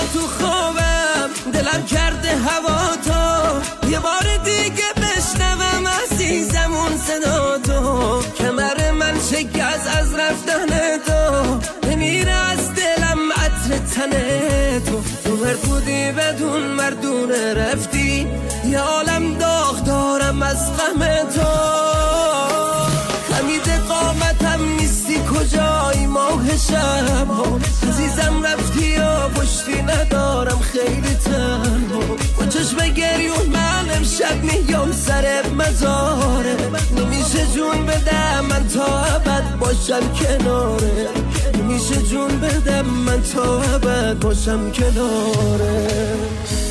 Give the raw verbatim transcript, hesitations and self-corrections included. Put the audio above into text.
تو خوابم دلم کرده هوا تو یه بار دیگه بشنوم عزیزم اون صدا تو کمر من شکست از رفتن تو نمیره از دلم عطر تنه تو تو مردودی بدون مردونه رفتی یه عالم داغ دارم از غم تو خمید قامتم نیستی کجایی ماه شب عزیزم رفتی و پشتی ندارم خیلی تنها با چشم گریون من امشب میام سر مزاره نمیشه جون بدم من تا ابد باشم کناره نمیشه جون بدم من تا ابد باشم کناره